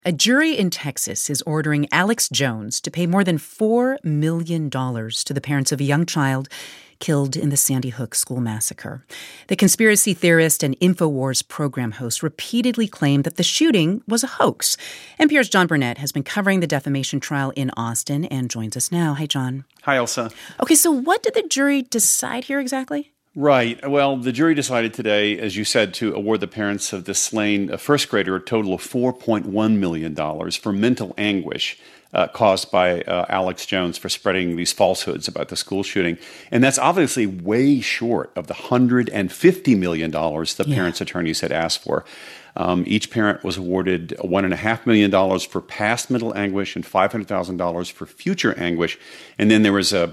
A jury in Texas is ordering Alex Jones to pay more than $4 million to the parents of a young child killed in the Sandy Hook school massacre. The conspiracy theorist and InfoWars program host repeatedly claimed that the shooting was a hoax. NPR's John Burnett has been covering the defamation trial in Austin and joins us now. Hi, John. Hi, Elsa. Okay, so what did the jury decide here exactly? Right. Well, the jury decided today, as you said, to award the parents of the slain first grader a total of $4.1 million for mental anguish caused by Alex Jones for spreading these falsehoods about the school shooting. And that's obviously way short of the $150 million the parents' attorneys had asked for. Each parent was awarded $1.5 million for past mental anguish and $500,000 for future anguish. And then there was a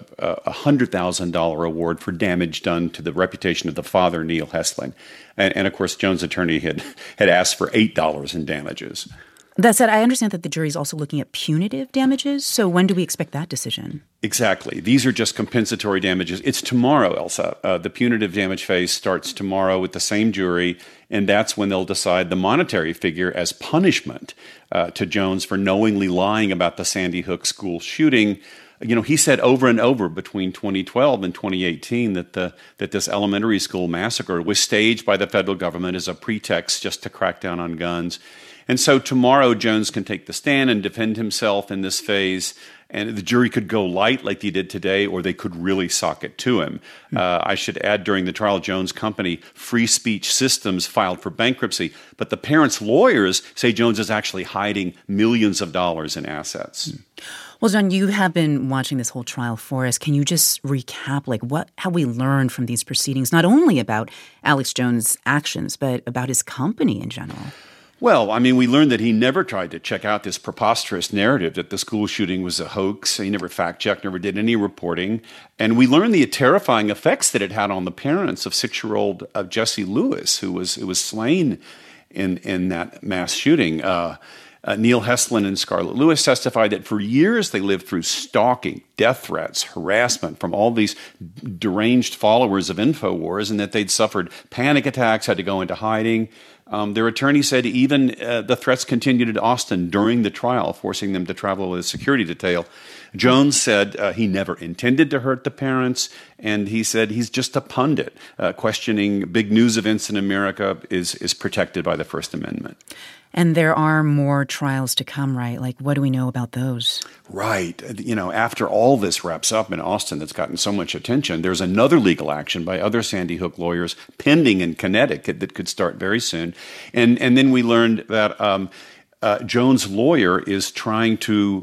$100,000 award for damage done to the reputation of the father, Neil Heslin. And of course, Jones' attorney had asked for $8 in damages. That said, I understand that the jury is also looking at punitive damages. So when do we expect that decision? Exactly. These are just compensatory damages. It's tomorrow, Elsa. The punitive damage phase starts tomorrow with the same jury, and that's when they'll decide the monetary figure as punishment to Jones for knowingly lying about the Sandy Hook school shooting. You know, he said over and over between 2012 and 2018 that this elementary school massacre was staged by the federal government as a pretext just to crack down on guns. And so tomorrow, Jones can take the stand and defend himself in this phase, and the jury could go light like they did today, or they could really sock it to him. I should add, during the trial, Jones' company, Free Speech Systems, filed for bankruptcy, but the parents' lawyers say Jones is actually hiding millions of dollars in assets. Well, John, you have been watching this whole trial for us. Can you just recap, what have we learned from these proceedings, not only about Alex Jones' actions, but about his company in general? Well, I mean, we learned that he never tried to check out this preposterous narrative that the school shooting was a hoax. He never fact-checked, never did any reporting. And we learned the terrifying effects that it had on the parents of 6-year-old Jesse Lewis, who was slain in that mass shooting. Neil Heslin and Scarlett Lewis testified that for years they lived through stalking, death threats, harassment from all these deranged followers of InfoWars, and that they'd suffered panic attacks, had to go into hiding. Their attorney said even the threats continued in Austin during the trial, forcing them to travel with a security detail. Jones said he never intended to hurt the parents, and he said he's just a pundit. Questioning big news events in America is protected by the First Amendment. And there are more trials to come, right? What do we know about those? Right. You know, after all this wraps up in Austin that's gotten so much attention, there's another legal action by other Sandy Hook lawyers pending in Connecticut that could start very soon. And then we learned that Jones' lawyer is trying to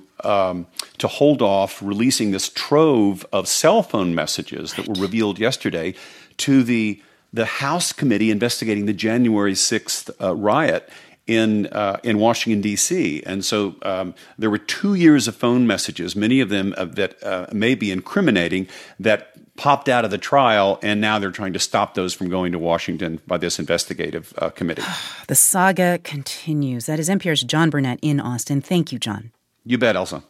hold off releasing this trove of cell phone messages that were revealed yesterday to the House committee investigating the January 6th riot in Washington, D.C. And so there were 2 years of phone messages, many of them that may be incriminating, that popped out of the trial, and now they're trying to stop those from going to Washington by this investigative committee. The saga continues. That is NPR's John Burnett in Austin. Thank you, John. You bet, Elsa.